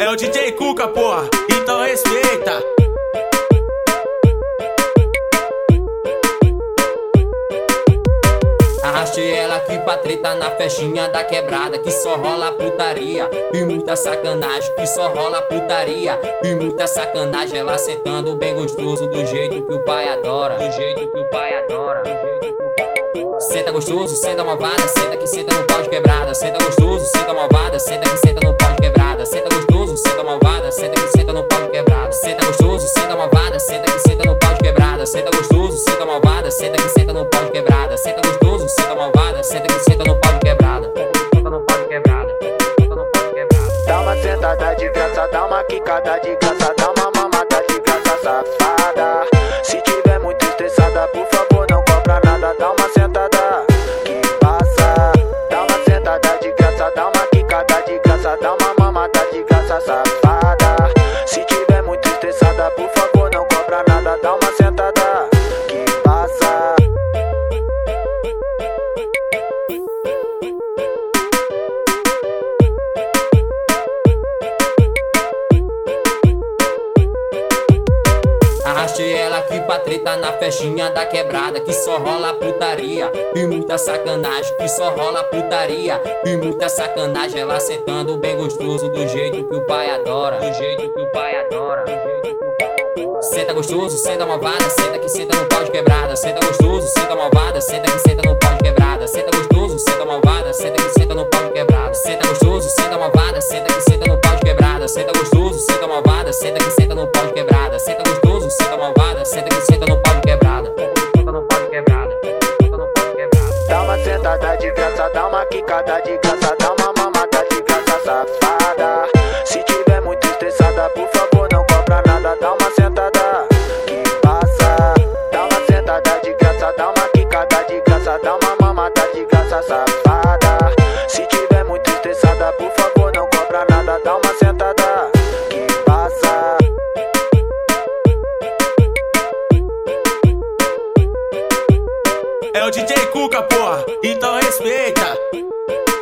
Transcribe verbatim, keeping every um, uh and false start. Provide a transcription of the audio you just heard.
É o D J Cuca, porra, então respeita. Arraste ela aqui pra treta na festinha da quebrada, que só rola putaria e muita sacanagem, que só rola putaria e muita sacanagem. Ela sentando bem gostoso, do jeito que o pai adora, do jeito que o pai adora, do jeito que o pai adora. Senta gostoso, senta malvada, senta que senta no pau de quebrada. Senta gostoso, senta malvada, senta que senta no pau de quebrada. Senta gostoso, senta malvada, senta que senta no pau de quebrada. Senta gostoso, senta malvada, senta que senta no pau de quebrada. Senta gostoso, senta malvada, senta que senta no pau de quebrada. Senta gostoso, senta malvada, senta que senta no pau de quebrada. Senta no pau de quebrada, senta no pau de quebrada. Dá uma sentada de graça, dá uma quicada de graça, dá uma mamada de graça, safada. Se tiver muito estressada, por favor, não cobra nada. Dá uma sentada que passa. Dá uma sentada de graça, dá uma quicada de graça, dá uma mamada de graça, safada. Se tiver muito estressada, por favor, não cobra nada. Dá uma sentada que passa. Arraste ela aqui pra treta na festinha da quebrada, que só rola putaria e muita sacanagem, que só rola putaria e muita sacanagem. Ela sentando bem gostoso, do jeito que o pai adora, do jeito que o pai adora, do jeito que o pai adora. Senta gostoso, senta malvada, senta que senta no pau de quebrada. Senta gostoso, senta malvada, senta que senta no pau de quebrada. Senta gostoso, senta malvada, senta que senta no pau de quebrada. Senta gostoso, senta malvada, senta que senta no pau de quebrada. Senta gostoso, senta malvada, senta que senta no pau de quebrada. Senta gostoso, senta malvada, senta que senta no pau de quebrada. Senta no pau de quebrada, senta no pau de quebrada. Dá uma sentada de graça, dá uma quicada de graça, dá uma mamada de graça, safada. Se tiver muito estressada, por favor, não cobra nada. Dá uma sentada que passa. Dá uma sentada de graça, dá uma quicada de graça, dá uma mamada de graça, safada. Se tiver muito estressada, por favor, não cobra nada. Dá uma sentada que passa. É o D J Cuca, porra, então respeita.